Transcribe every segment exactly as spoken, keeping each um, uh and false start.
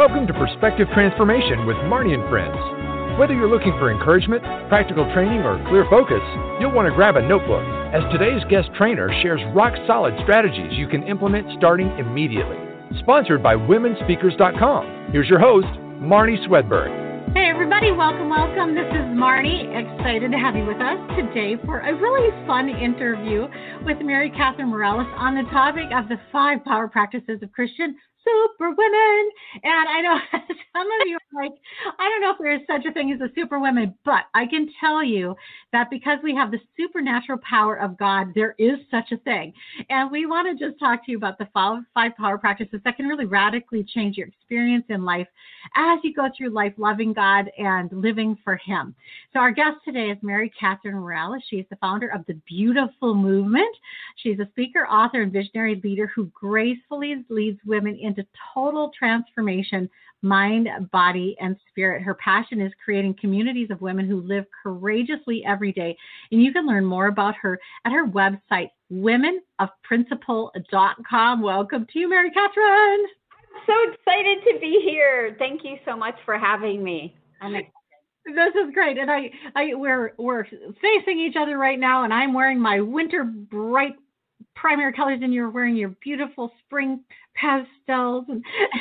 Welcome to Perspective Transformation with Marnie and Friends. Whether you're looking for encouragement, practical training, or clear focus, you'll want to grab a notebook, as today's guest trainer shares rock-solid strategies you can implement starting immediately. Sponsored by women speakers dot com. Here's your host, Marnie Swedberg. Hey everybody, welcome, welcome. This is Marnie. Excited to have you with us today for a really fun interview with Mary Catherine Morales on the topic of the five power practices of Christian super women. And I know some of you are like, I don't know if there is such a thing as a super woman, but I can tell you that because we have the supernatural power of God, there is such a thing. And we want to just talk to you about the five power practices that can really radically change your experience in life as you go through life loving God and living for Him. So our guest today is Mary Catherine Morales. She's the founder of the Beautiful Movement. She's a speaker, author, and visionary leader who gracefully leads women into total transformation, mind, body, and spirit. Her passion is creating communities of women who live courageously every day. And you can learn more about her at her website, women of principle dot com. Welcome to you, Mary Catherine. I'm so excited to be here. Thank you so much for having me. I'm excited. This is great. And I, I we're we're facing each other right now, and I'm wearing my winter bright primary colors, and you're wearing your beautiful spring pastels. And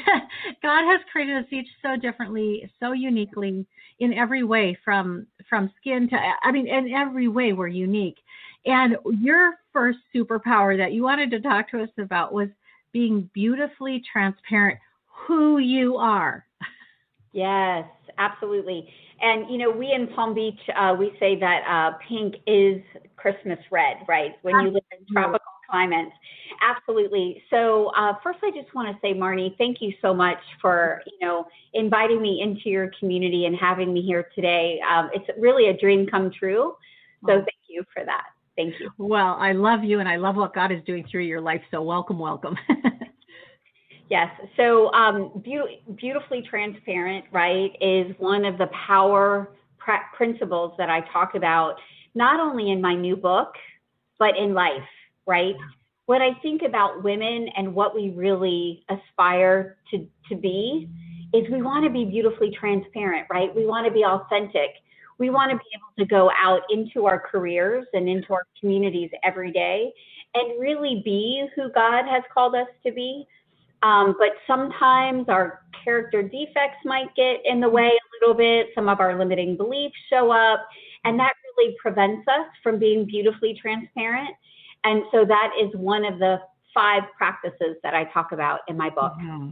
God has created us each so differently, so uniquely in every way, from from skin to, I mean, in every way we're unique. And your first superpower that you wanted to talk to us about was being beautifully transparent, who you are. Yes, absolutely. And, you know, we in Palm Beach, uh, we say that uh, pink is Christmas red, right? When you live in tropical climates. Absolutely. So uh, first, I just want to say, Marnie, thank you so much for, you know, inviting me into your community and having me here today. Um, it's really a dream come true. So thank you for that. Thank you. Well, I love you, and I love what God is doing through your life. So welcome, welcome. Yes. So um, be- beautifully transparent, right, is one of the power pra- principles that I talk about, not only in my new book, but in life, right? When I think about women and what we really aspire to, to be, is we want to be beautifully transparent, right? We want to be authentic. We want to be able to go out into our careers and into our communities every day and really be who God has called us to be. Um, but sometimes our character defects might get in the way a little bit. Some of our limiting beliefs show up, and that really prevents us from being beautifully transparent. And so that is one of the five practices that I talk about in my book. Mm-hmm.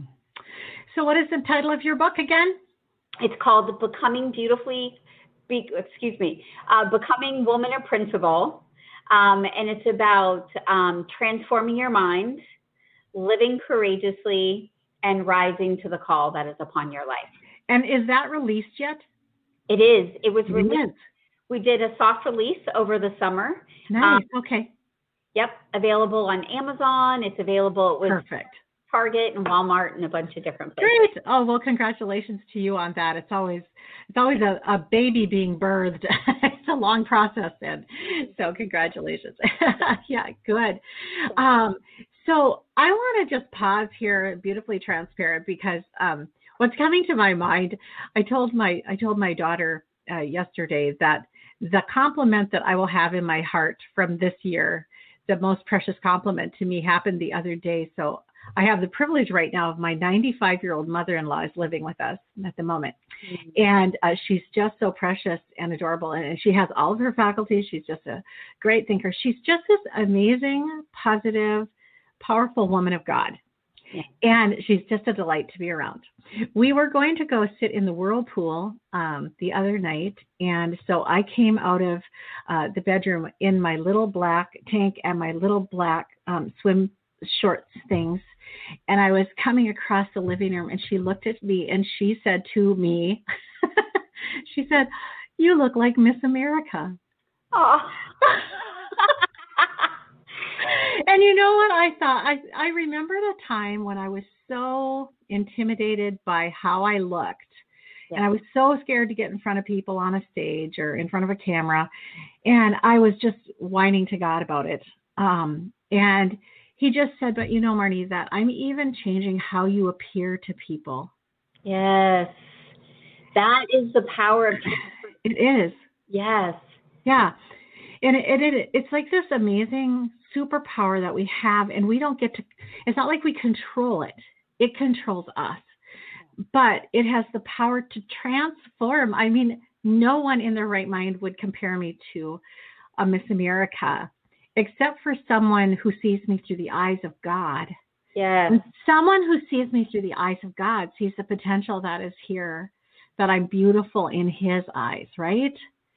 So what is the title of your book again? It's called Becoming Beautifully, Be, excuse me, uh, Becoming Woman of Principle. Um, and it's about um, transforming your mind, living courageously, and rising to the call that is upon your life. And is that released yet? It is. It was It released. is. We did a soft release over the summer. Nice. Um, okay. Yep. Available on Amazon. It's available with Perfect. Target and Walmart and a bunch of different places. Great. Oh, well, congratulations to you on that. It's always it's always a, a baby being birthed. It's a long process then. So congratulations. Yeah, good. Um, so I want to just pause here, beautifully transparent, because um, what's coming to my mind, I told my I told my daughter uh, yesterday that the compliment that I will have in my heart from this year, the most precious compliment to me, happened the other day. So I have the privilege right now of my ninety-five-year-old mother-in-law is living with us at the moment. Mm-hmm. And uh, she's just so precious and adorable. And she has all of her faculties. She's just a great thinker. She's just this amazing, positive, powerful woman of God. Yeah. And she's just a delight to be around. We were going to go sit in the whirlpool um, the other night. And so I came out of uh, the bedroom in my little black tank and my little black um, swim shorts things. And I was coming across the living room, and she looked at me and she said to me, she said, "You look like Miss America." Oh. And you know what I thought? I, I remembered a time when I was so intimidated by how I looked. Yeah. And I was so scared to get in front of people on a stage or in front of a camera. And I was just whining to God about it. Um, and he just said, but you know, Marnie, that I'm even changing how you appear to people. Yes. That is the power of transformation. It is. Yes. Yeah. And it, it, it's like this amazing superpower that we have, and we don't get to, it's not like we control it. It controls us, but it has the power to transform. I mean, no one in their right mind would compare me to a Miss America, except for someone who sees me through the eyes of God. Yes. And someone who sees me through the eyes of God sees the potential that is here, that I'm beautiful in his eyes, right?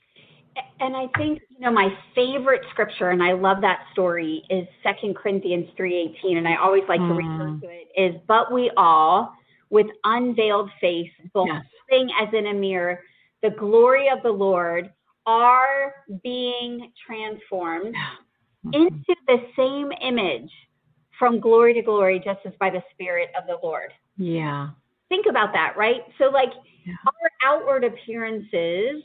And I think, you know, my favorite scripture, and I love that story, is Second Corinthians three eighteen, and I always like mm. to refer to it, is, but we all, with unveiled face, beholding yes. as in a mirror, the glory of the Lord, are being transformed mm-hmm. into the same image from glory to glory, just as by the Spirit of the Lord. Yeah. Think about that, right? So, like, yeah. our outward appearances,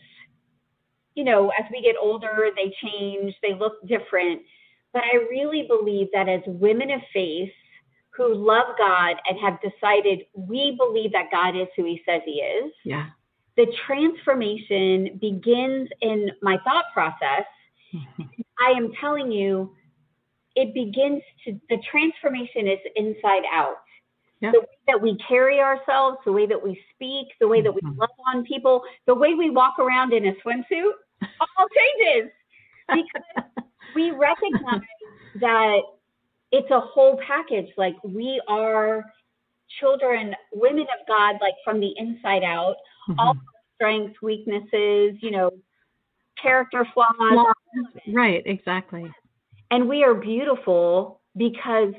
you know, as we get older, they change, they look different. But I really believe that as women of faith who love God and have decided we believe that God is who he says he is, yeah. the transformation begins in my thought process. I am telling you, it begins to, the transformation is inside out. Yep. The way that we carry ourselves, the way that we speak, the way that we mm-hmm. love on people, the way we walk around in a swimsuit, all changes because we recognize that it's a whole package. Like, we are children, women of God, like from the inside out, mm-hmm. all strengths, weaknesses, you know, character flaws. flaws. Right, exactly. And we are beautiful because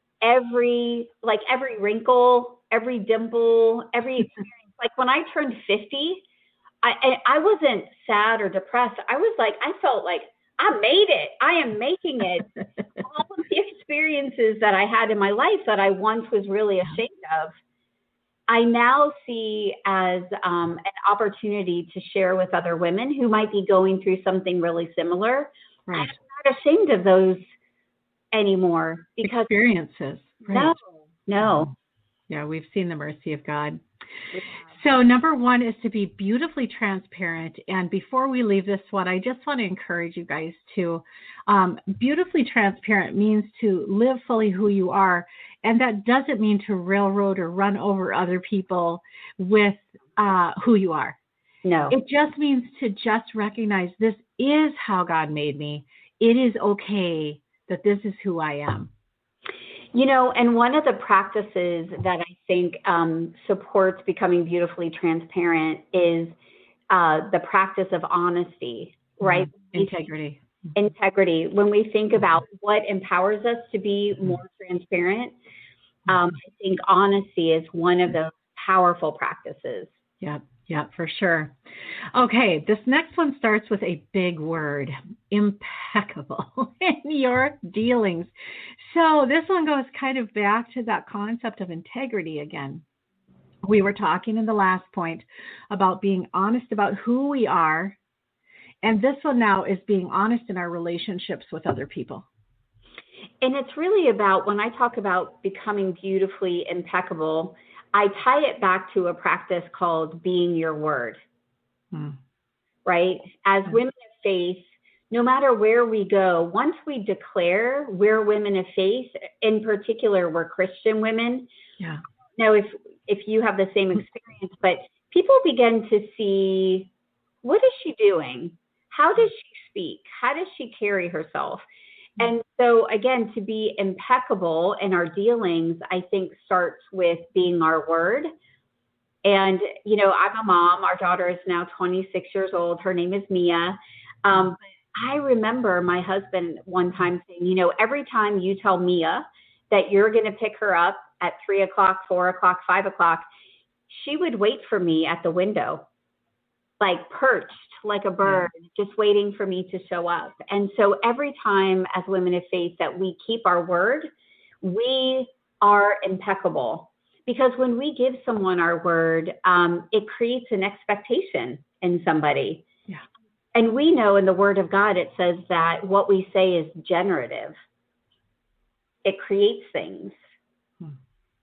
every, like every wrinkle, every dimple, every experience, like when I turned fifty, I, I wasn't sad or depressed. I was like, I felt like I made it. I am making it. All of the experiences that I had in my life that I once was really ashamed of, I now see as um, an opportunity to share with other women who might be going through something really similar. Right. I'm not ashamed of those anymore because experiences. Right. No, no. Yeah, we've seen the mercy of God. Yeah. So number one is to be beautifully transparent. And before we leave this one, I just want to encourage you guys to um, beautifully transparent means to live fully who you are. And that doesn't mean to railroad or run over other people with uh, who you are. No. It just means to just recognize this is how God made me. It is okay that this is who I am. You know, and one of the practices that I think um, supports becoming beautifully transparent is uh, the practice of honesty, right? Mm-hmm. Integrity. Integrity. When we think about what empowers us to be more transparent, um, I think honesty is one of those powerful practices. Yep. Yeah, for sure. Okay, this next one starts with a big word, impeccable in your dealings. So this one goes kind of back to that concept of integrity again. We were talking in the last point about being honest about who we are. And this one now is being honest in our relationships with other people. And it's really about, when I talk about becoming beautifully impeccable, I tie it back to a practice called being your word, hmm. right? As hmm. women of faith, no matter where we go, once we declare we're women of faith, in particular, we're Christian women. Yeah. Now, if if you have the same experience, but people begin to see, what is she doing? How does she speak? How does she carry herself? And so, again, to be impeccable in our dealings, I think starts with being our word. And, you know, I'm a mom. Our daughter is now twenty-six years old. Her name is Mia. Um, I remember my husband one time saying, you know, every time you tell Mia that you're going to pick her up at three o'clock, four o'clock, five o'clock, she would wait for me at the window, like perched like a bird, yeah. just waiting for me to show up. And so every time as women of faith that we keep our word, we are impeccable. Because when we give someone our word, um, it creates an expectation in somebody. Yeah. And we know in the word of God, it says that what we say is generative. It creates things. Hmm.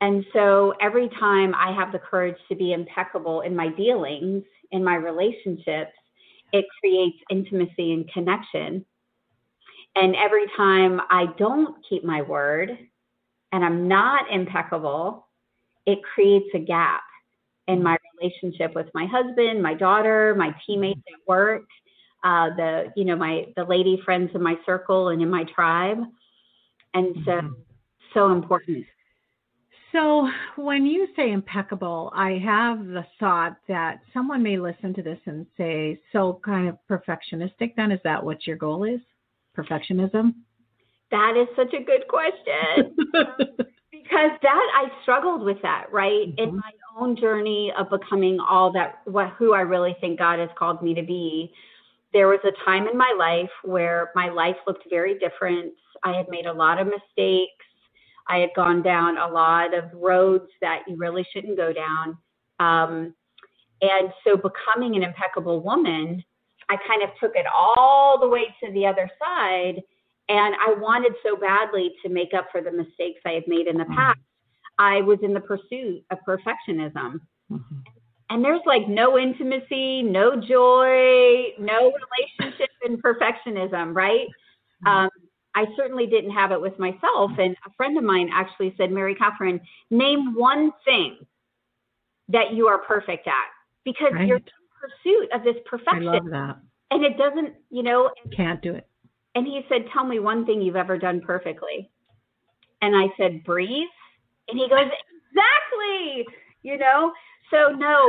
And so every time I have the courage to be impeccable in my dealings, in my relationships, it creates intimacy and connection. And every time I don't keep my word and I'm not impeccable, it creates a gap in my relationship with my husband, my daughter, my teammates at work, uh, the, you know, my, the lady friends in my circle and in my tribe. And so, mm-hmm. so important. So when you say impeccable, I have the thought that someone may listen to this and say, so kind of perfectionistic then? Is that what your goal is? Perfectionism? That is such a good question. Because that, I struggled with that, right? Mm-hmm. In my own journey of becoming all that, what, who I really think God has called me to be, there was a time in my life where my life looked very different. I had made a lot of mistakes. I had gone down a lot of roads that you really shouldn't go down. Um, and so becoming an impeccable woman, I kind of took it all the way to the other side. And I wanted so badly to make up for the mistakes I had made in the past. I was in the pursuit of perfectionism. Mm-hmm. And there's like no intimacy, no joy, no relationship in perfectionism, right? Mm-hmm. Um, I certainly didn't have it with myself. And a friend of mine actually said, Mary Catherine, name one thing that you are perfect at, because right. you're in pursuit of this perfection. I love that. And it doesn't, you know. Can't do it. And he said, tell me one thing you've ever done perfectly. And I said, breathe. And he goes, exactly, you know. So no,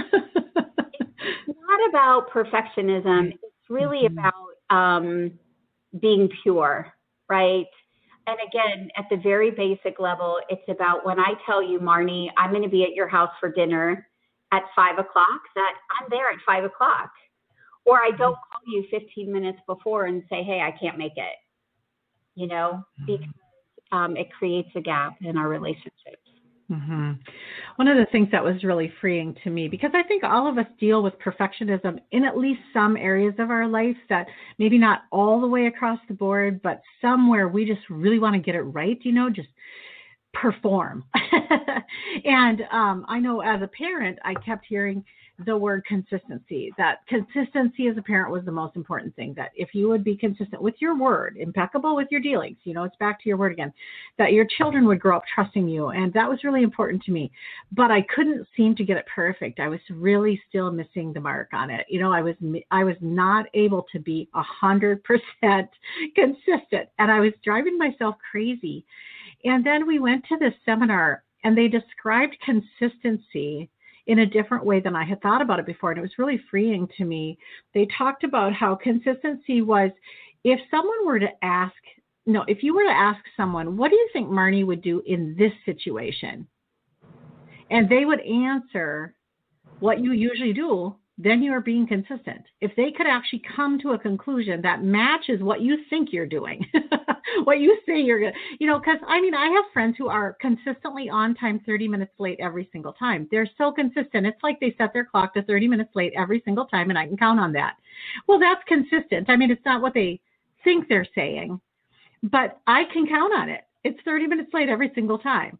it's not about perfectionism. It's really mm-hmm. about um, being pure, right? And again, at the very basic level, it's about when I tell you, Marnie, I'm going to be at your house for dinner at five o'clock, that I'm there at five o'clock. Or I don't call you fifteen minutes before and say, hey, I can't make it, you know, because um, it creates a gap in our relationships. Mm-hmm. One of the things that was really freeing to me, because I think all of us deal with perfectionism in at least some areas of our life, that maybe not all the way across the board, but somewhere we just really want to get it right, you know, just perform. And um, I know as a parent, I kept hearing the word consistency, that consistency as a parent was the most important thing, that if you would be consistent with your word, impeccable with your dealings, you know, it's back to your word again, that your children would grow up trusting you. And that was really important to me, but I couldn't seem to get it perfect. I was really still missing the mark on it. You know, I was, I was not able to be a hundred percent consistent, and I was driving myself crazy. And then we went to this seminar and they described consistency in a different way than I had thought about it before. And it was really freeing to me. They talked about how consistency was, if someone were to ask, no, if you were to ask someone, what do you think Marnie would do in this situation? And they would answer what you usually do, then you are being consistent. If they could actually come to a conclusion that matches what you think you're doing, what you say you're going to, you know, because I mean, I have friends who are consistently on time, thirty minutes late every single time. They're so consistent. It's like they set their clock to thirty minutes late every single time, and I can count on that. Well, that's consistent. I mean, it's not what they think they're saying, but I can count on it. It's thirty minutes late every single time.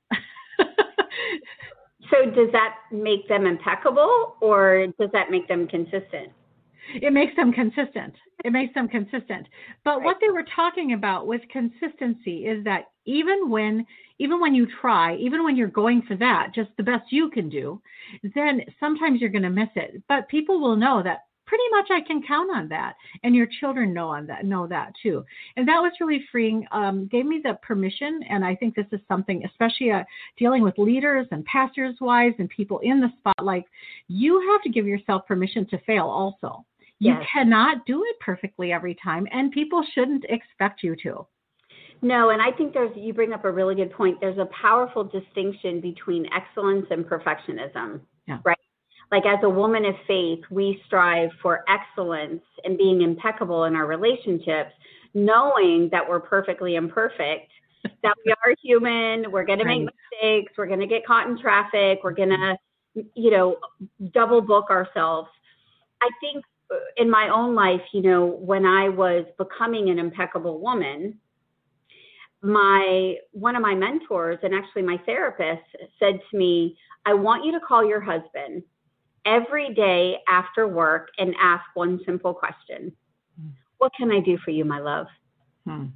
So does that make them impeccable, or does that make them consistent? It makes them consistent. It makes them consistent. But right. What they were talking about with consistency is that even when, even when you try, even when you're going for that, just the best you can do, then sometimes you're going to miss it. But people will know that pretty much I can count on that. And your children know on that, know that too. And that was really freeing, um, gave me the permission. And I think this is something, especially uh, dealing with leaders and pastors' wives and people in the spotlight, you have to give yourself permission to fail also. You yes. cannot do it perfectly every time, and people shouldn't expect you to. No, and I think there's, you bring up a really good point. There's a powerful distinction between excellence and perfectionism, yeah. right? Like as a woman of faith, we strive for excellence and being impeccable in our relationships, knowing that we're perfectly imperfect, that we are human, we're going to make mistakes, we're going to get caught in traffic, we're going to, you know, double book ourselves. I think in my own life, you know, when I was becoming an impeccable woman, my one of my mentors and actually my therapist said to me, I want you to call your husband every day after work and ask one simple question. Hmm. What can I do for you, my love? Hmm.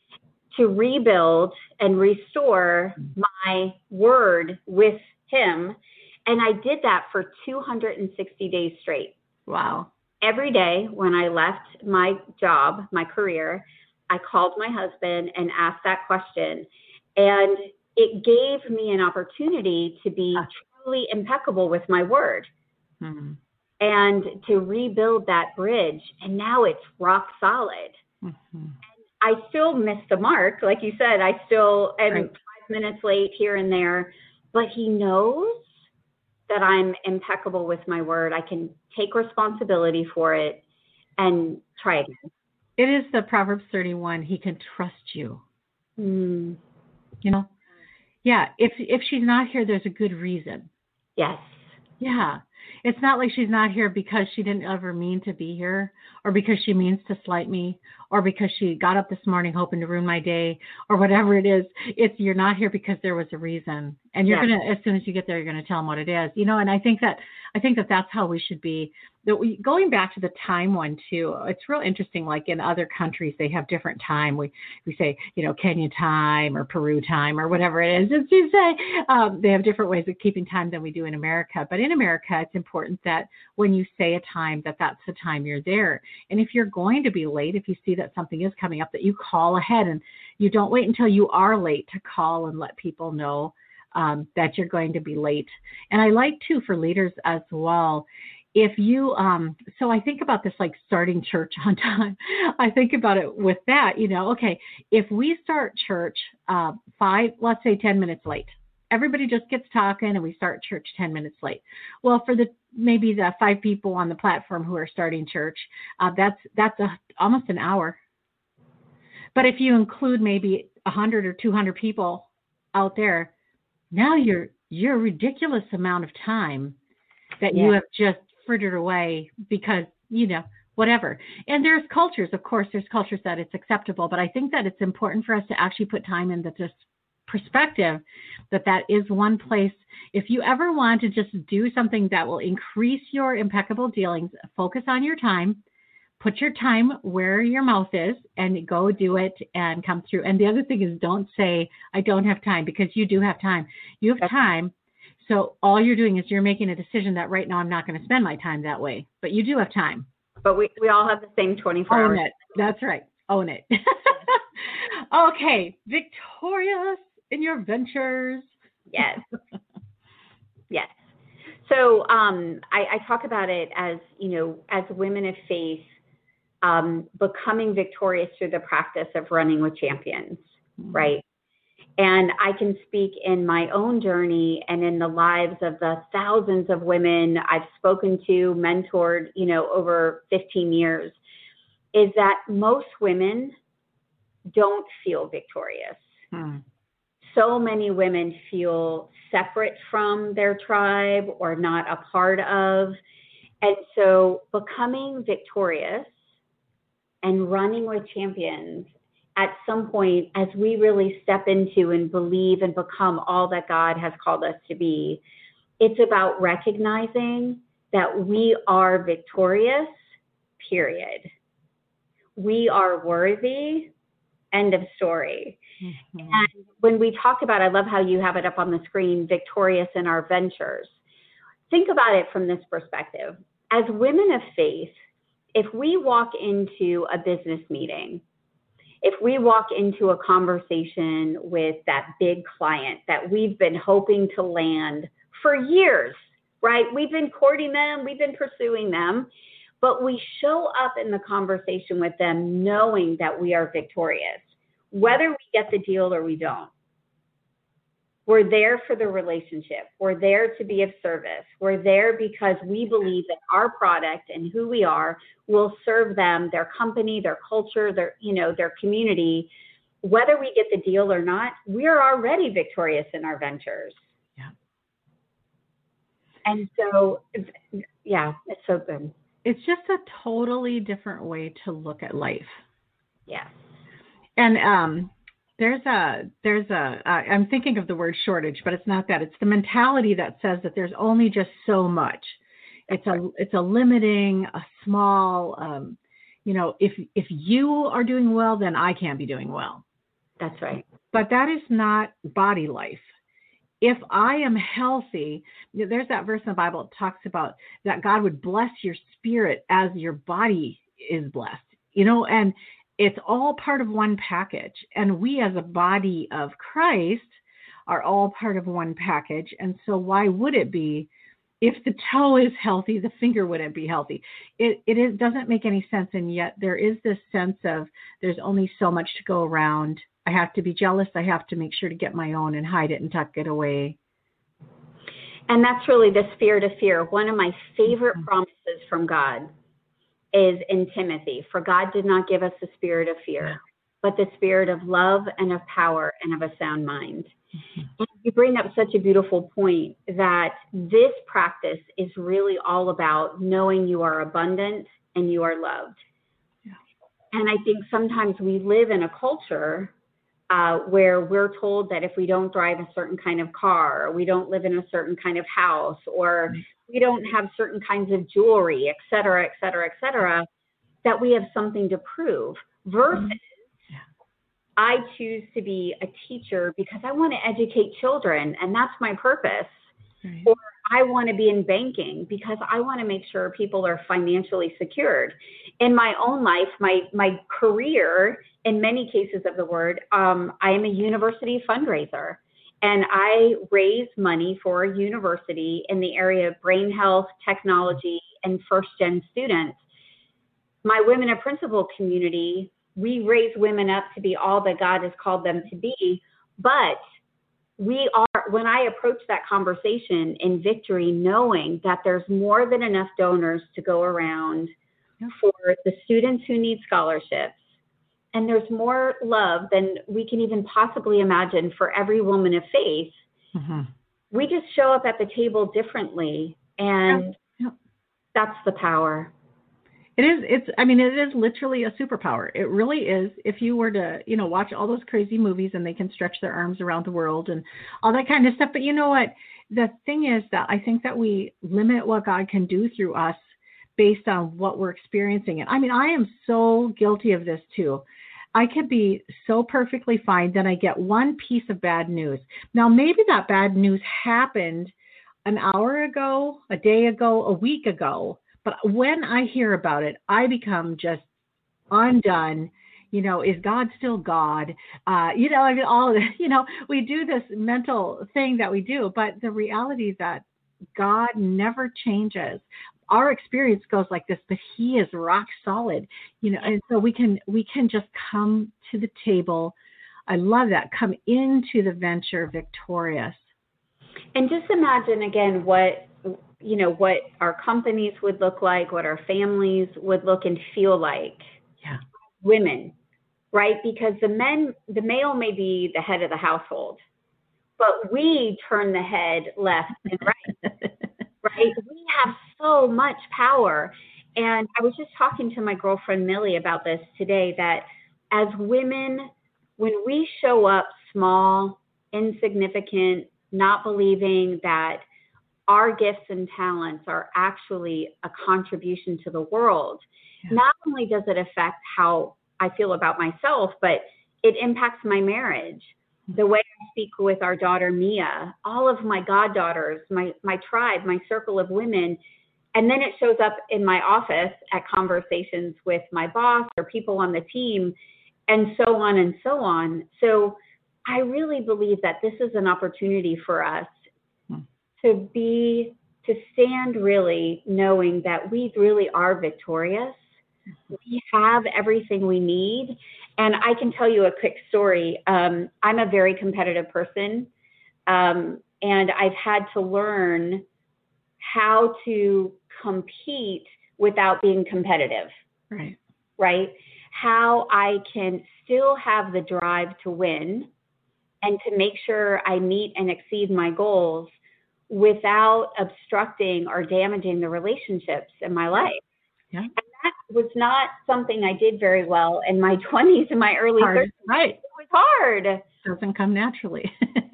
To rebuild and restore my word with him. And I did that for two hundred sixty days straight. Wow. Every day when I left my job, my career, I called my husband and asked that question. And it gave me an opportunity to be truly impeccable with my word. Mm-hmm. And to rebuild that bridge. And now it's rock solid. Mm-hmm. I still miss the mark. Like you said, I still am right. five minutes late here and there. But he knows that I'm impeccable with my word. I can take responsibility for it and try again. It is the Proverbs thirty-one. He can trust you. Mm. You know? Yeah. If if she's not here, there's a good reason. Yes. Yeah. It's not like she's not here because she didn't ever mean to be here, or because she means to slight me, or because she got up this morning hoping to ruin my day, or whatever it is. It's you're not here because there was a reason. And you're yeah. going to, as soon as you get there, you're going to tell them what it is. You know, and I think that, I think that that's how we should be. That we, going back to the time one too, it's real interesting. Like in other countries, they have different time. We we say, you know, Kenya time or Peru time or whatever it is. Just to say, um, they have different ways of keeping time than we do in America. But in America, it's important that when you say a time, that that's the time you're there. And if you're going to be late, if you see that something is coming up, that you call ahead and you don't wait until you are late to call and let people know um, that you're going to be late. And I like too for leaders as well. If you, um, so I think about this like starting church on time. I think about it with that, you know, okay, if we start church uh, five, let's say ten minutes late, everybody just gets talking and we start church ten minutes late. Well, for the maybe the five people on the platform who are starting church, uh, that's that's a, almost an hour. But if you include maybe one hundred or two hundred people out there, now you're you're a ridiculous amount of time that yeah. you have just frittered away because, you know, whatever. And there's cultures, of course, there's cultures that it's acceptable, but I think that it's important for us to actually put time into this perspective that that is one place. If you ever want to just do something that will increase your impeccable dealings, focus on your time, put your time where your mouth is and go do it and come through. And the other thing is don't say, I don't have time, because you do have time. You have time. So all you're doing is you're making a decision that right now I'm not going to spend my time that way, but you do have time. But we, we all have the same twenty-four Own hours. It. That's right. Own it. Okay. Victorious in your ventures. Yes. Yes. So um, I, I talk about it as, you know, as women of faith, um, becoming victorious through the practice of running with champions, mm-hmm. right? And I can speak in my own journey and in the lives of the thousands of women I've spoken to, mentored, you know, over fifteen years, is that most women don't feel victorious. Hmm. So many women feel separate from their tribe or not a part of. And so becoming victorious and running with champions at some point, as we really step into and believe and become all that God has called us to be, it's about recognizing that we are victorious, period. We are worthy, end of story. Mm-hmm. And when we talk about, I love how you have it up on the screen, victorious in our ventures. Think about it from this perspective. As women of faith, if we walk into a business meeting, if we walk into a conversation with that big client that we've been hoping to land for years, right? We've been courting them, we've been pursuing them, but we show up in the conversation with them knowing that we are victorious, whether we get the deal or we don't. We're there for the relationship. We're there to be of service. We're there because we believe that our product and who we are will serve them, their company, their culture, their, you know, their community. Whether we get the deal or not, we're already victorious in our ventures. Yeah. And so, yeah, it's so good. It's just a totally different way to look at life. Yeah. And um, There's a, there's a, uh, I'm thinking of the word shortage, but it's not that. It's the mentality that says that there's only just so much. It's a, it's a limiting, a small, um, you know, if, if you are doing well, then I can't be doing well. That's right. But that is not body life. If I am healthy, there's that verse in the Bible that talks about that God would bless your spirit as your body is blessed, you know, and it's all part of one package. And we as a body of Christ are all part of one package. And so why would it be if the toe is healthy, the finger wouldn't be healthy? It, it is, doesn't make any sense. And yet there is this sense of there's only so much to go around. I have to be jealous. I have to make sure to get my own and hide it and tuck it away. And that's really the spirit of fear. One of my favorite mm-hmm. promises from God is in Timothy, for God did not give us the spirit of fear, yeah. but the spirit of love and of power and of a sound mind. Mm-hmm. And you bring up such a beautiful point that this practice is really all about knowing you are abundant and you are loved. Yeah. And I think sometimes we live in a culture uh, where we're told that if we don't drive a certain kind of car, or we don't live in a certain kind of house, or mm-hmm. we don't have certain kinds of jewelry, et cetera, et cetera, et cetera, that we have something to prove versus mm-hmm. I choose to be a teacher because I want to educate children and that's my purpose. Right. Or I want to be in banking because I want to make sure people are financially secured. In my own life, my, my career, in many cases of the word, um, I am a university fundraiser. And I raise money for a university in the area of brain health, technology, and first-gen students. My Women of Principle community, we raise women up to be all that God has called them to be. But we are, when I approach that conversation in victory, knowing that there's more than enough donors to go around yep. for the students who need scholarships, and there's more love than we can even possibly imagine for every woman of faith. Mm-hmm. We just show up at the table differently. And yeah. Yeah. that's the power. It is, it's, I mean, it is literally a superpower. It really is. If you were to, you know, watch all those crazy movies and they can stretch their arms around the world and all that kind of stuff. But you know what? The thing is that I think that we limit what God can do through us based on what we're experiencing. And I mean, I am so guilty of this too. I could be so perfectly fine, then I get one piece of bad news. Now, maybe that bad news happened an hour ago, a day ago, a week ago. But when I hear about it, I become just undone. You know, is God still God? Uh, you know, I mean, all you know, we do this mental thing that we do, but the reality is that God never changes. Our experience goes like this, but He is rock solid, you know, and so we can we can just come to the table. I love that. Come into the venture victorious. And just imagine again what you know what our companies would look like, what our families would look and feel like. Yeah, women, right? Because the men, the male may be the head of the household, but we turn the head left and right. Right? We have so much power. And I was just talking to my girlfriend Millie about this today, that as women, when we show up small, insignificant, not believing that our gifts and talents are actually a contribution to the world, yeah. not only does it affect how I feel about myself, but it impacts my marriage. The way I speak with our daughter, Mia, all of my goddaughters, my, my tribe, my circle of women, and then it shows up in my office at conversations with my boss or people on the team, and so on and so on. So I really believe that this is an opportunity for us hmm. to be, to stand really knowing that we really are victorious. We have everything we need. And I can tell you a quick story. Um, I'm a very competitive person, um, and I've had to learn how to compete without being competitive. Right. Right? How I can still have the drive to win and to make sure I meet and exceed my goals without obstructing or damaging the relationships in my life. Yeah. And that was not something I did very well in my twenties and my early hard. thirties. Right. It was hard. It doesn't come naturally.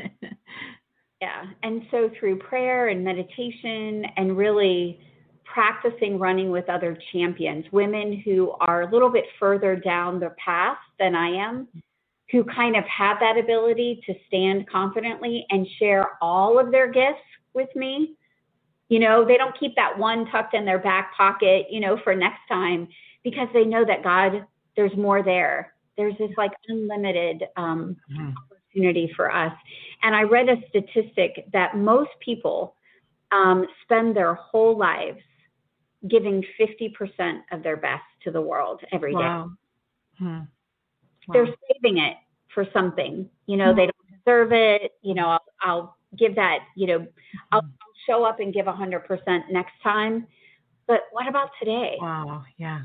Yeah. And so through prayer and meditation and really practicing running with other champions, women who are a little bit further down the path than I am, who kind of have that ability to stand confidently and share all of their gifts with me. You know, they don't keep that one tucked in their back pocket, you know, for next time, because they know that God, there's more there. There's this like unlimited um, mm-hmm. opportunity for us. And I read a statistic that most people um, spend their whole lives giving fifty percent of their best to the world every day. Wow. Hmm. Wow. They're saving it for something. You know, hmm. they don't deserve it. You know, I'll, I'll give that, you know, I'll, I'll show up and give one hundred percent next time. But what about today? Wow. Yeah.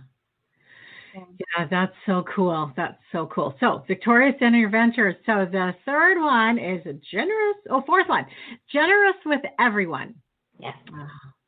Yeah, that's so cool. That's so cool. So Victorious in your ventures. So the third one is generous. Oh, fourth one, generous with everyone. Yes. Oh.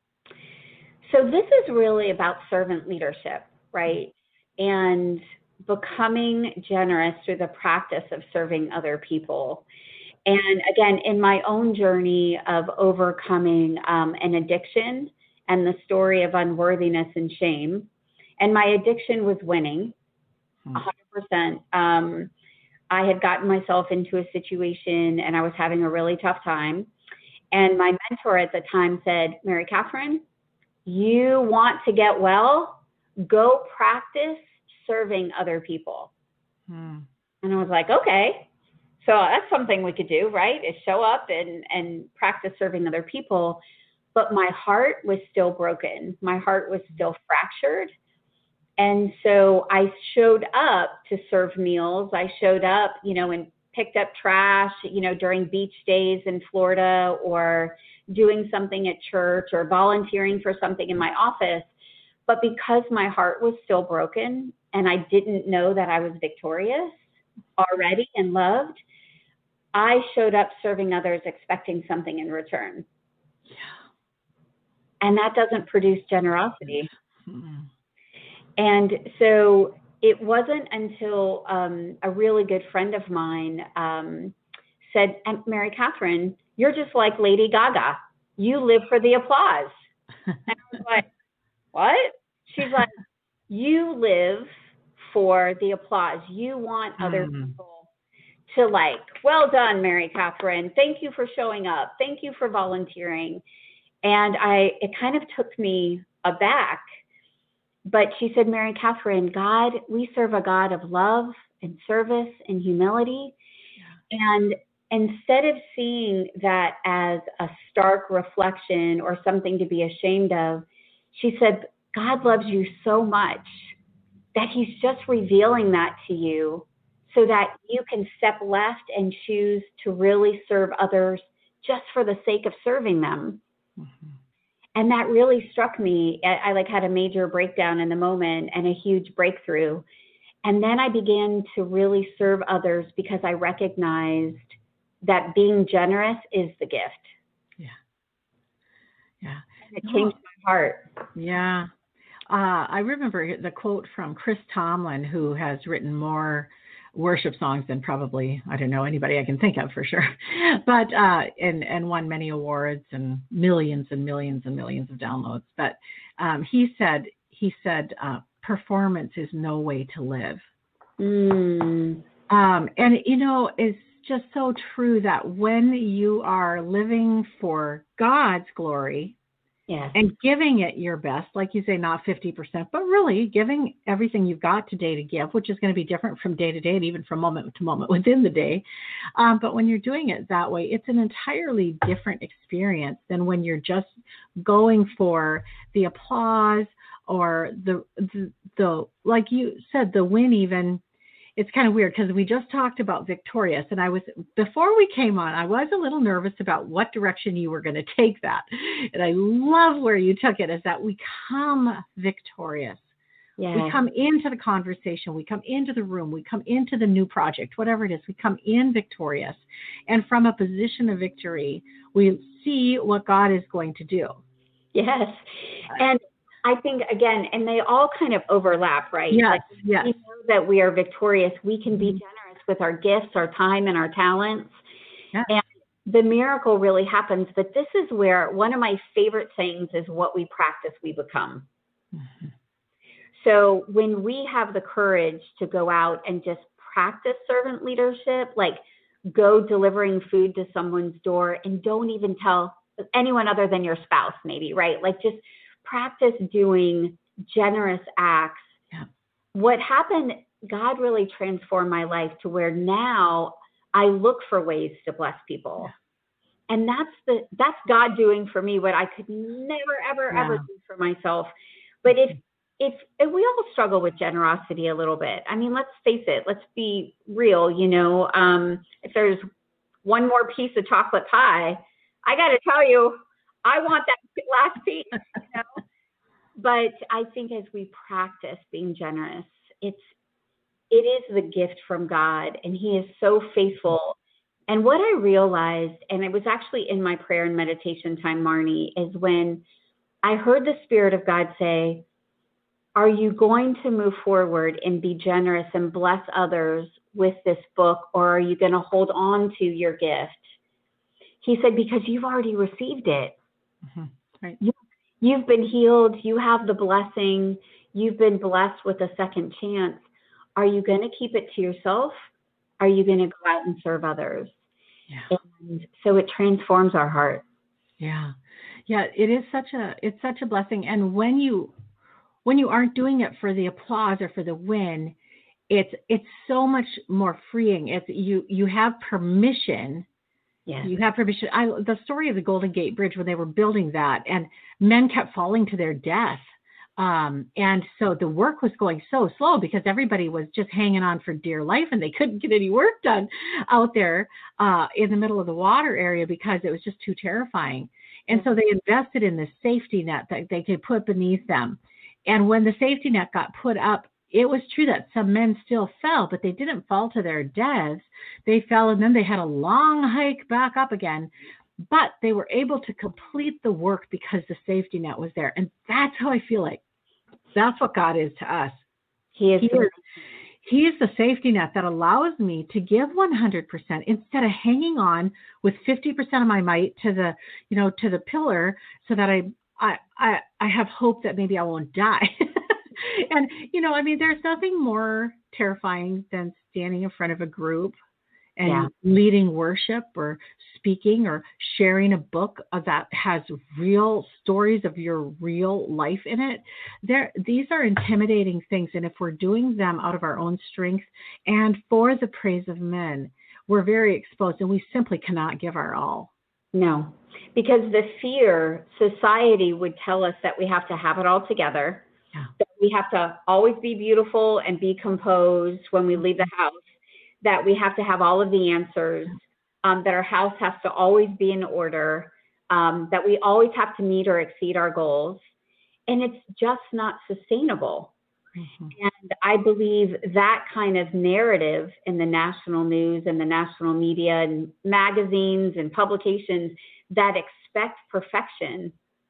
So this is really about servant leadership, right? And becoming generous through the practice of serving other people. And again, in my own journey of overcoming um, an addiction and the story of unworthiness and shame, and my addiction was winning, one hundred percent. Um, I had gotten myself into a situation and I was having a really tough time. And my mentor at the time said, Mary Catherine, you want to get well, go practice serving other people. Hmm. And I was like, okay, so that's something we could do, right? Is show up and, and practice serving other people. But my heart was still broken. My heart was still fractured. And so I showed up to serve meals. I showed up, you know, and picked up trash, you know, during beach days in Florida, or doing something at church, or volunteering for something in my office. But because my heart was still broken and I didn't know that I was victorious already and loved, I showed up serving others expecting something in return. Yeah. And that doesn't produce generosity. Mm-hmm. And so it wasn't until um, a really good friend of mine um, said, Mary Catherine, you're just like Lady Gaga. You live for the applause. And I was like, what? She's like, you live for the applause. You want other mm. people to like, well done, Mary Catherine. Thank you for showing up. Thank you for volunteering. And I, it kind of took me aback. But she said, Mary Catherine, God, we serve a God of love and service and humility. Yeah. And instead of seeing that as a stark reflection or something to be ashamed of, she said, God loves you so much that he's just revealing that to you so that you can step left and choose to really serve others just for the sake of serving them. Mm-hmm. And that really struck me. I, I like had a major breakdown in the moment and a huge breakthrough. And then I began to really serve others because I recognized that being generous is the gift. Yeah. Yeah. And it changed oh. my heart. Yeah. Uh, I remember the quote from Chris Tomlin, who has written more worship songs than probably, I don't know, anybody I can think of for sure, but, uh, and, and won many awards and millions and millions and millions of downloads. But, um, he said, he said, uh, performance is no way to live. Mm. Um, and, you know, it's just so true that when you are living for God's glory, yes, and giving it your best, like you say, not fifty percent, but really giving everything you've got today to give, which is going to be different from day to day and even from moment to moment within the day. Um, but when you're doing it that way, it's an entirely different experience than when you're just going for the applause or the, the, the like you said, the win even. It's kind of weird because we just talked about Victorious, and I was, before we came on, I was a little nervous about what direction you were going to take that. And I love where you took it, is that we come victorious. Yeah. We come into the conversation, we come into the room, we come into the new project, whatever it is, we come in victorious. And from a position of victory, we see what God is going to do. Yes. And I think, again, and they all kind of overlap, right? Yes, Like, yes. we know that we are victorious. We can be generous with our gifts, our time, and our talents. Yes. And the miracle really happens. But this is where one of my favorite sayings is, what we practice, we become. Mm-hmm. So when we have the courage to go out and just practice servant leadership, like go delivering food to someone's door and don't even tell anyone other than your spouse, maybe, right? Like just practice doing generous acts. Yeah. What happened, God really transformed my life to where now I look for ways to bless people. Yeah. And that's the, that's God doing for me what I could never, ever, yeah. ever do for myself. But if, if, if we all struggle with generosity a little bit, I mean, let's face it, let's be real, you know, um, if there's one more piece of chocolate pie, I got to tell you, I want that last piece, you know? But I think as we practice being generous, it's, it is the gift from God, and he is so faithful. And what I realized, and it was actually in my prayer and meditation time, Marnie, is when I heard the Spirit of God say, are you going to move forward and be generous and bless others with this book, or are you going to hold on to your gift? He said, because you've already received it. Mm-hmm. Right. You, you've been healed. You have the blessing. You've been blessed with a second chance. Are you going to keep it to yourself? Are you going to go out and serve others? Yeah. And so it transforms our heart. Yeah. Yeah. It is such a, it's such a blessing. And when you, when you aren't doing it for the applause or for the win, it's, it's so much more freeing. It's you, you have permission. Yeah. You have permission. I, the story of the Golden Gate Bridge, when they were building that and men kept falling to their death. Um, and so the work was going so slow because everybody was just hanging on for dear life and they couldn't get any work done out there uh, in the middle of the water area because it was just too terrifying. And so they invested in this safety net that they could put beneath them. And when the safety net got put up, it was true that some men still fell, but they didn't fall to their deaths. They fell and then they had a long hike back up again. But they were able to complete the work because the safety net was there. And that's how I feel like. That's what God is to us. He is, he is, he is the safety net that allows me to give one hundred percent instead of hanging on with fifty percent of my might to the, you know, to the pillar so that I, I, I, I have hope that maybe I won't die. And, you know, I mean, there's nothing more terrifying than standing in front of a group and yeah. leading worship or speaking or sharing a book that has real stories of your real life in it. There, these are intimidating things. And if we're doing them out of our own strength and for the praise of men, we're very exposed and we simply cannot give our all. No, because the fear, society would tell us that we have to have it all together. Yeah. That we have to always be beautiful and be composed when we leave the house, that we have to have all of the answers, um, that our house has to always be in order, um, that we always have to meet or exceed our goals. And it's just not sustainable. Mm-hmm. And I believe that kind of narrative in the national news and the national media and magazines and publications that expect perfection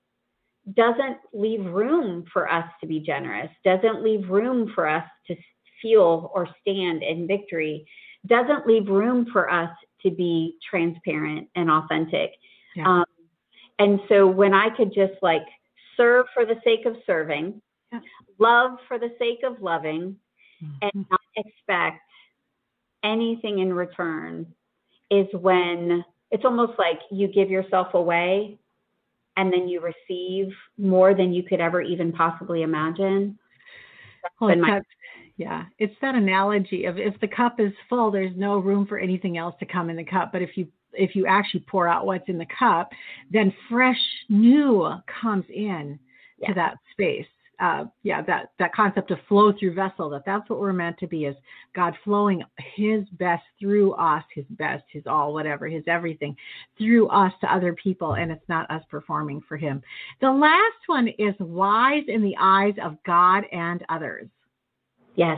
doesn't leave room for us to be generous, doesn't leave room for us to feel or stand in victory, doesn't leave room for us to be transparent and authentic. Yeah. Um, and so when I could just like serve for the sake of serving, yeah. love for the sake of loving, mm-hmm. and not expect anything in return is when it's almost like you give yourself away and then you receive more than you could ever even possibly imagine. Oh, it's my- that, yeah, it's that analogy of if the cup is full, there's no room for anything else to come in the cup. But if you if you actually pour out what's in the cup, then fresh new comes in yeah. to that space. Uh, yeah, that, that concept of flow through vessel, that that's what we're meant to be, is God flowing his best through us, his best, his all, whatever, his everything through us to other people. And it's not us performing for him. The last one is wise in the eyes of God and others. Yes.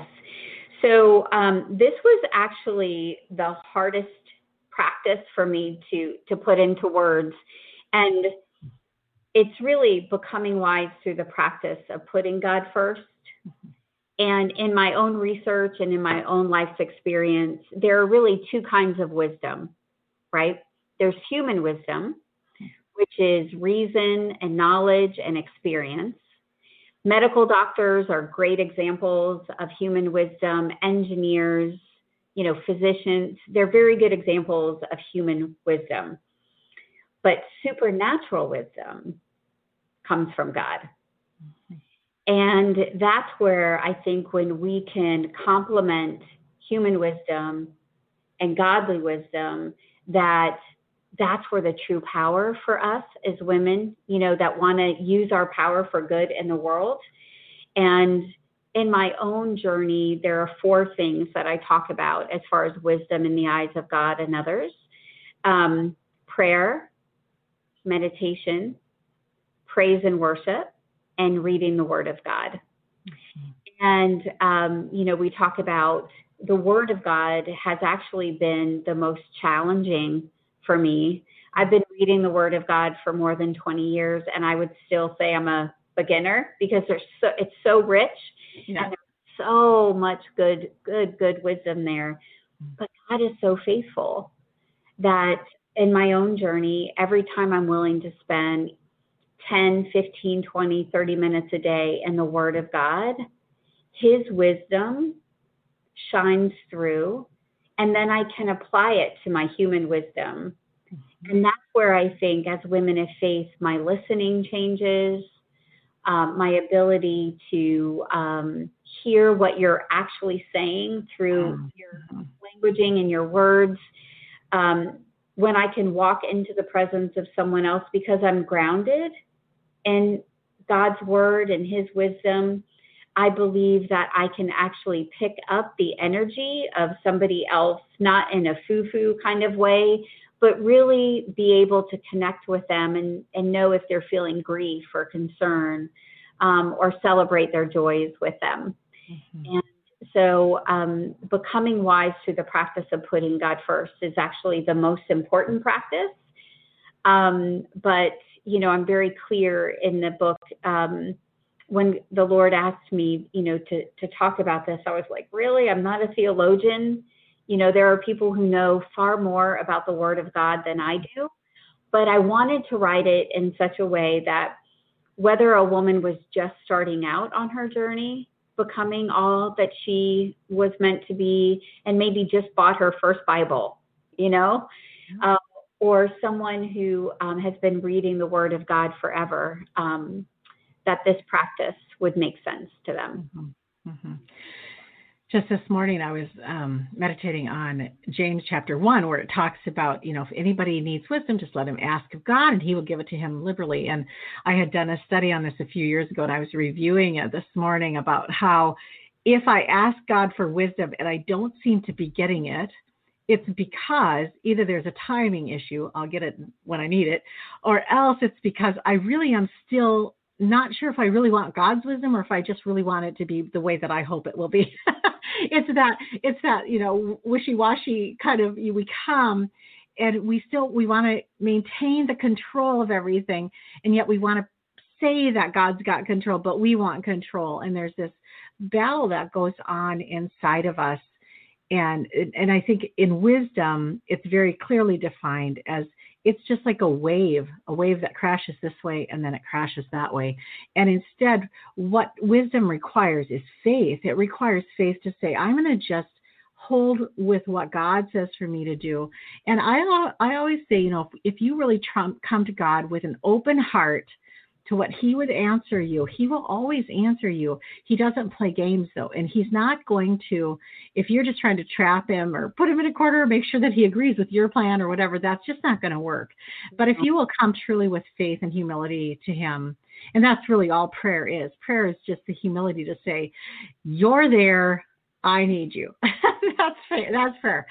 So um, this was actually the hardest practice for me to, to put into words. And it's really becoming wise through the practice of putting God first. Mm-hmm. And in my own research and in my own life's experience, there are really two kinds of wisdom, right? There's human wisdom, which is reason and knowledge and experience. Medical doctors are great examples of human wisdom. Engineers, you know, physicians, they're very good examples of human wisdom. But supernatural wisdom comes from God. Mm-hmm. And that's where I think when we can complement human wisdom and godly wisdom, that that's where the true power for us as women, you know, that want to use our power for good in the world. And in my own journey, there are four things that I talk about as far as wisdom in the eyes of God and others. Um, prayer, meditation, praise and worship, and reading the Word of God. Mm-hmm. And, um, you know, we talk about the Word of God has actually been the most challenging for me. I've been reading the Word of God for more than twenty years, and I would still say I'm a beginner because there's so, it's so rich, yeah. and there's so much good, good, good wisdom there. But God is so faithful that in my own journey, every time I'm willing to spend ten, fifteen, twenty, thirty minutes a day in the Word of God, His wisdom shines through, and then I can apply it to my human wisdom. Mm-hmm. And that's where I think as women of faith, my listening changes, um, my ability to um, hear what you're actually saying through mm-hmm. your languaging and your words. Um, when I can walk into the presence of someone else because I'm grounded in God's word and His wisdom, I believe that I can actually pick up the energy of somebody else, not in a foo-foo kind of way, but really be able to connect with them and, and know if they're feeling grief or concern, um, or celebrate their joys with them. Mm-hmm. And so um, becoming wise through the practice of putting God first is actually the most important practice. Um, but, you know, I'm very clear in the book, um, when the Lord asked me, you know, to, to talk about this, I was like, really? I'm not a theologian. You know, there are people who know far more about the Word of God than I do. But I wanted to write it in such a way that whether a woman was just starting out on her journey, becoming all that she was meant to be, and maybe just bought her first Bible, you know, mm-hmm. uh, or someone who um, has been reading the Word of God forever, um, that this practice would make sense to them. Mm-hmm. Mm-hmm. Just this morning, I was um, meditating on James chapter one, where it talks about, you know, if anybody needs wisdom, just let him ask of God and He will give it to him liberally. And I had done a study on this a few years ago, and I was reviewing it this morning about how if I ask God for wisdom and I don't seem to be getting it, it's because either there's a timing issue, I'll get it when I need it, or else it's because I really am still not sure if I really want God's wisdom or if I just really want it to be the way that I hope it will be. It's that, it's that, you know, wishy-washy kind of, we come and we still, we want to maintain the control of everything. And yet we want to say that God's got control, but we want control. And there's this battle that goes on inside of us. And, and I think in wisdom, it's very clearly defined as it's just like a wave, a wave that crashes this way and then it crashes that way. And instead, what wisdom requires is faith. It requires faith to say, I'm going to just hold with what God says for me to do. And I, I always say, you know, if, if you really trump, come to God with an open heart to what He would answer you, He will always answer you. He doesn't play games, though. And He's not going to, if you're just trying to trap Him or put Him in a corner or make sure that He agrees with your plan or whatever, that's just not going to work. But if you will come truly with faith and humility to Him, and that's really all prayer is. Prayer is just the humility to say, you're there, I need you. That's fair. That's fair.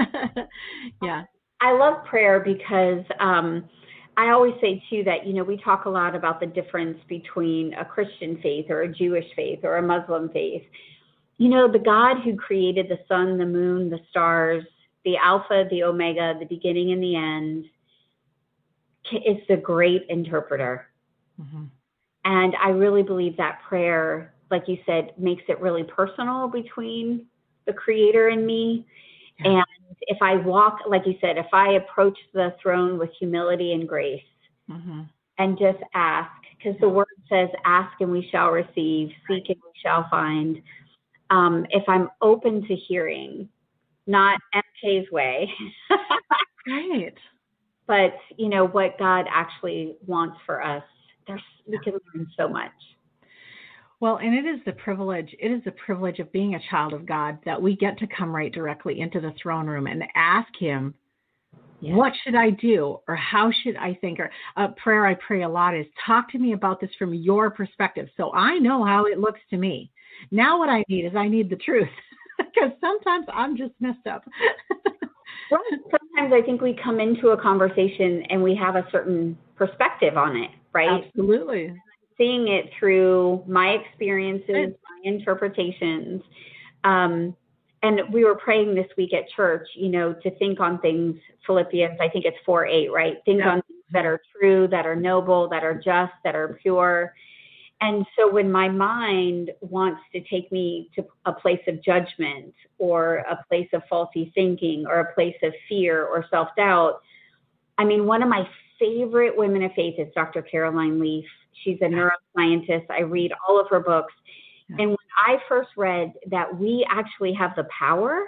Yeah. I love prayer because um, I always say, too, that, you know, we talk a lot about the difference between a Christian faith or a Jewish faith or a Muslim faith. You know, the God who created the sun, the moon, the stars, the Alpha, the Omega, the beginning and the end, is the great interpreter. Mm-hmm. And I really believe that prayer, like you said, makes it really personal between the Creator and me. Yeah. And if I walk, like you said, if I approach the throne with humility and grace, mm-hmm. and just ask, because the word says, ask and we shall receive, seek and we shall find. Um, if I'm open to hearing, not M K's way, right, but you know what God actually wants for us, there's we can learn so much. Well, and it is the privilege, it is the privilege of being a child of God that we get to come right directly into the throne room and ask him, yes. What should I do? Or how should I think? Or a prayer I pray a lot is, talk to me about this from your perspective, so I know how it looks to me. Now what I need is I need the truth, because sometimes I'm just messed up. Well, sometimes I think we come into a conversation and we have a certain perspective on it, right? Absolutely. Seeing it through my experiences, my interpretations. Um, and we were praying this week at church, you know, to think on things, Philippians, I think it's four eight, right? Think yeah. on things that are true, that are noble, that are just, that are pure. And so when my mind wants to take me to a place of judgment or a place of faulty thinking or a place of fear or self-doubt, I mean, one of my favorite women of faith is Doctor Caroline Leaf. She's a neuroscientist. I read all of her books. And when I first read that we actually have the power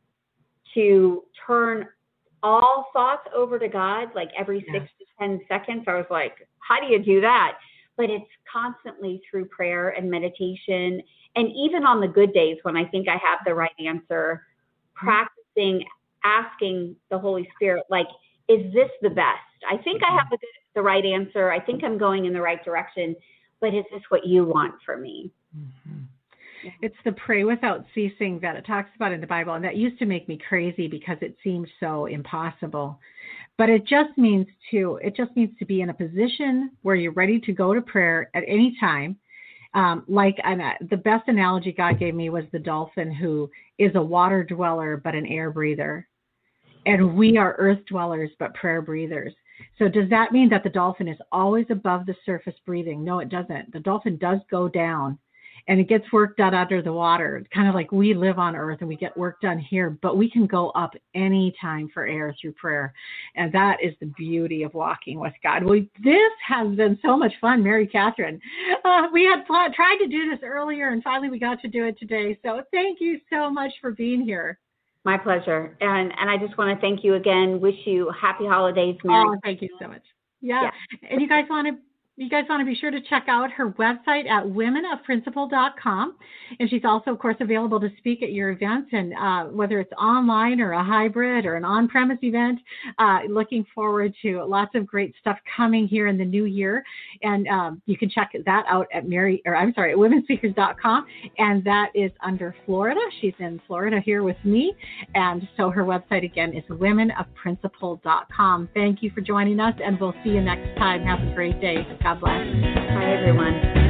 to turn all thoughts over to God, like every six to ten seconds, I was like, how do you do that? But it's constantly through prayer and meditation. And even on the good days when I think I have the right answer, practicing, asking the Holy Spirit, like, is this the best? I think I have the, the right answer. I think I'm going in the right direction, but is this what you want for me? Mm-hmm. It's the pray without ceasing that it talks about in the Bible. And that used to make me crazy because it seemed so impossible. But it just means to, it just means to be in a position where you're ready to go to prayer at any time. Um, like an, uh, the best analogy God gave me was the dolphin, who is a water dweller, but an air breather. And we are earth dwellers, but prayer breathers. So does that mean that the dolphin is always above the surface breathing? No, it doesn't. The dolphin does go down and it gets work done under the water. It's kind of like we live on earth and we get work done here, but we can go up any time for air through prayer. And that is the beauty of walking with God. We, this has been so much fun, Mary Catherine. Uh, we had pl- tried to do this earlier and finally we got to do it today. So thank you so much for being here. My pleasure. And and I just want to thank you again. Wish you happy holidays, Mary. Oh, thank you so much. Yeah. yeah. And you guys want to You guys want to be sure to check out her website at women of principle dot com. And she's also, of course, available to speak at your events, and uh, whether it's online or a hybrid or an on-premise event. Uh, looking forward to lots of great stuff coming here in the new year. And um, you can check that out at Mary, or I'm sorry, at women speakers dot com. And that is under Florida. She's in Florida here with me. And so her website again is women of principle dot com. Thank you for joining us, and we'll see you next time. Have a great day. God bless. Bye, everyone.